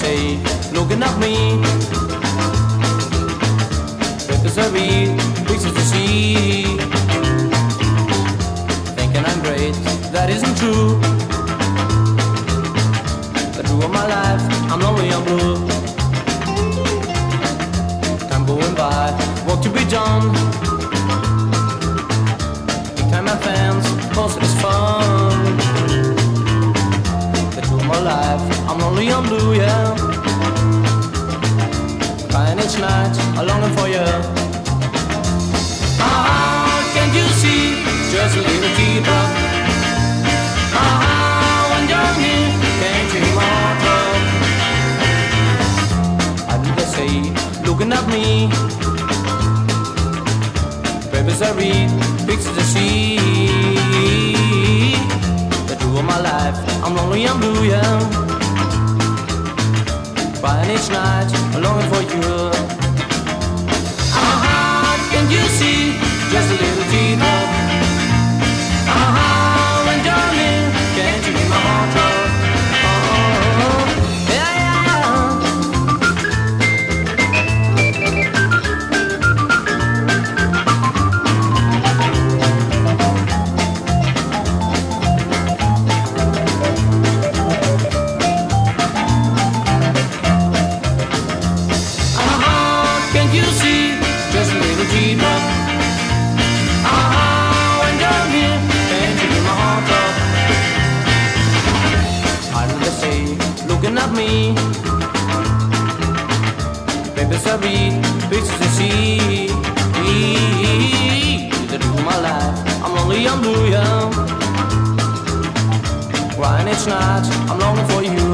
say, looking at me. Because I read pictures to see. Thinking I'm great, that isn't true. The true of my life, I'm lonely, I'm blue. Time going by, what to be done? Big time my fans, cause it is fun. The true of my life, I'm lonely, I'm blue, yeah. Crying each night, I'm longing for you. Can't you see, just a little teardrop? When you're near, can't you mark up? I do they say, looking at me. Papers I read, pictures I see. The truth of my life, I'm lonely, I'm blue, yeah. Crying each night, I'm longing for you. Can't you see, just a little teardrop? When you're near, can't you hear my heart throb? Yeah, can't you see, just a little teardrop? When you're near, can't you hear my heart throb? I do they say, looking at me. Papers I read, pictures I see. The truth of my life, I'm lonely, I'm blue, yeah. Crying each night, I'm longing for you.